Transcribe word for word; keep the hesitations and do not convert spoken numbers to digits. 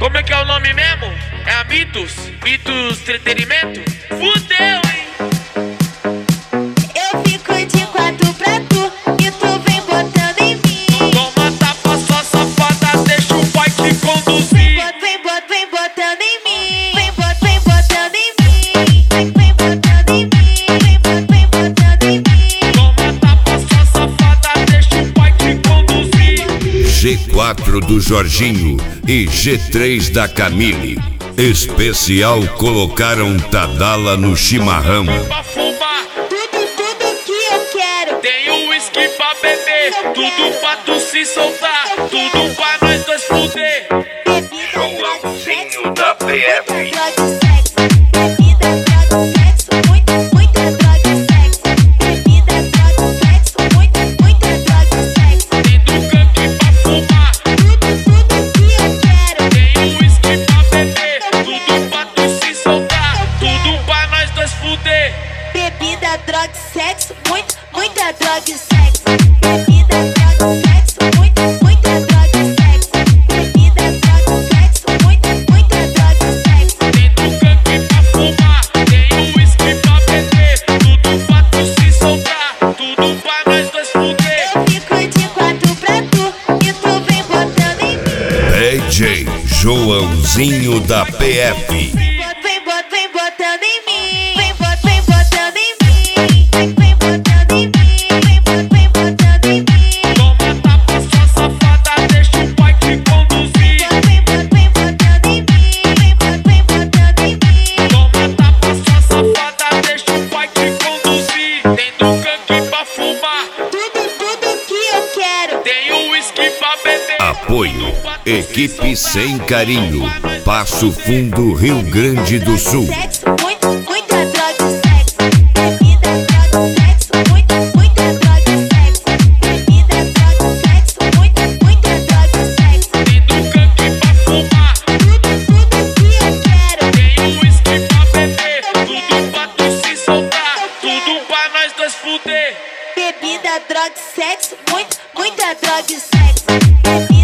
Como é que é o nome mesmo? É a Mitos? Mitos Entretenimento? Fudeu, hein? Eu fico de quatro pra tu e tu vem botando em mim. Toma tapa, sua safada, deixa o pai te conduzir. Vem, bot, vem botando em mim. Vem, bot, vem botando em mim. Vem, vem botando em mim. Vem, bot, vem botando em mim. Toma tapa, sua safada, deixa o pai te conduzir. G quatro do Jorginho e G três da Camille. Especial colocaram Tadala no chimarrão. Pra fumar, Tudo, tudo que eu quero. tem um whisky pra beber, tudo pra tu se soltar, tudo pra nós dois fuder. Joãozinho da P F. Droga e sexo. Bebida, droga e sexo. Muita, muita droga e sexo. Bebida, droga e sexo. Muita, muita droga e sexo. Tem do canque pra fumar, Tudo, tudo que eu quero. tem um whisky pra beber, tudo pra tu se soltar, tudo pra nós dois fuder. Bebida, droga e sexo. Muita, muita droga e sexo. Bebida, droga e sexo. Muita, muita droga e sexo. Bebida, droga e sexo. Muita, muita droga e sexo. Tem do canque pra fumar, tem um whisky pra beber, tudo pra tu se soltar, tudo pra nós dois fuder. Eu fico de quatro pra tu e tu vem botando em mim. D J Joãozinho da P F. Vem, bot, vem botando em mim. Vem, bot, vem botando em mim. Vem, vem botando em mim. Vem, bot, vem botando em mim. Toma tapa, sua safada, deixa o pai te conduzir. Vem, bot, vem botando em mim. Vem, bot, vem botando em mim. Toma tapa, sua safada, deixa o pai te conduzir. Tem do canque pra fumar, Tudo, tudo que eu quero. tem um whisky pra beber. Apoio Equipe Sem Carinho, Passo Fundo, Rio Grande do Sul. Sexo, muita, muita droga e sexo. Bebida, droga e sexo. Muita, muita droga e sexo. Bebida, droga e sexo. Muita, muita droga e sexo. Tem do canque pra fumar, Tudo, tudo que eu quero. tem um whisky pra beber, tudo pra tu se soltar, tudo pra nós dois fuder. Bebida, droga e sexo. Muita, muita droga e sexo. Bebida,